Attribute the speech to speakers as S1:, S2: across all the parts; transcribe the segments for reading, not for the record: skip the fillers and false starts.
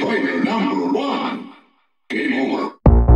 S1: Disappointment number one. Game over.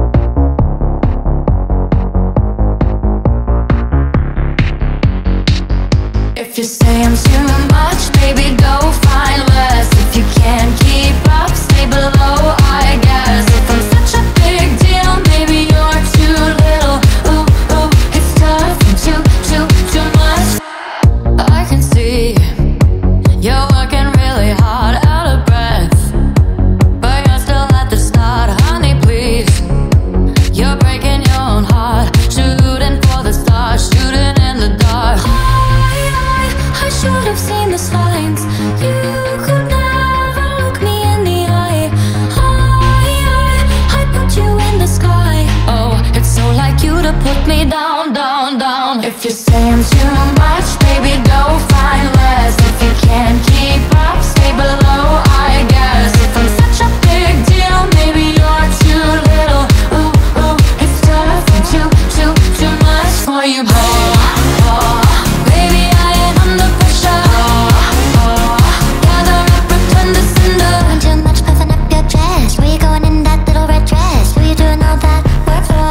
S2: If you say I'm too much, baby, go find less. If you can't keep up, stay below, I guess. If I'm such a big deal, maybe you're too little. Ooh, ooh, it's tough and too much. I can see you're working really hard, out of breath, but you're still at the start, honey, please. You're breaking your own heart, shooting for the stars, shooting in the dark. I should have seen the signs. You could never look me in the eye. I put you in the sky. Oh, it's so like you to put me down, down, down. If you say I'm too much, baby, go find less. If you can't keep up, stay below, I guess. If I'm such a big deal, maybe you're too little. Ooh, ooh, it's tough and too much for you, babe. Baby, I ain't under pressure. Gather up, pretend to cinder.
S3: Too much puffing up your chest. Where you going in that little red dress? Who you doing all that work for?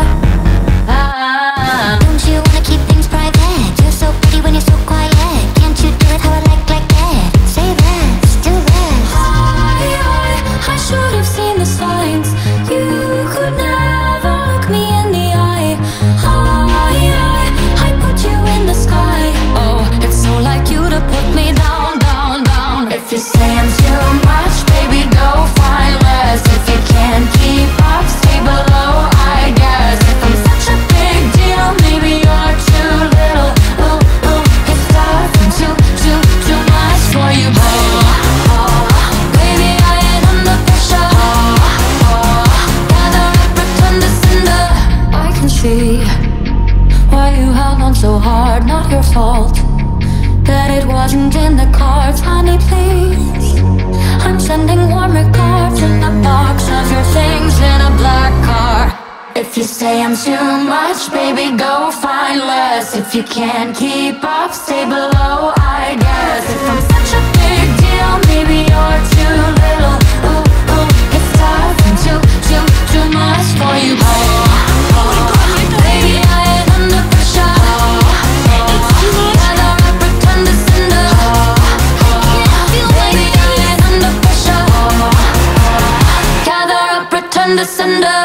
S3: Don't you wanna keep things private? You're so pretty when you're so quiet. Can't you do it how I like that? Say less, do less.
S2: I should have seen the signs. You could never look me in the eye. I put you in the sky. Oh, it's so like you to put me down, down, down. If you say I'm too much, baby, go find less. If you can't keep up, stay below, I guess. If I'm such a big deal, maybe you're too little. Ooh, ooh, it's tough and too much for you, babe. Baby, I ain't under pressure. Gather up, pretend to cinder. I can see why you held on so hard, not your fault. That it wasn't in the cards, honey, please. I'm sending warm regards in the box of your things in a black car. If you say I'm too much, baby, go find less. If you can't keep up, stay below, I guess. If I'm such a big deal, maybe you're too little. Ooh, ooh, it's tough and too much for you, babe. Baby, I ain't under pressure. Gather up, pretend to cinder. Baby, I ain't under pressure. Gather up, pretend to cinder.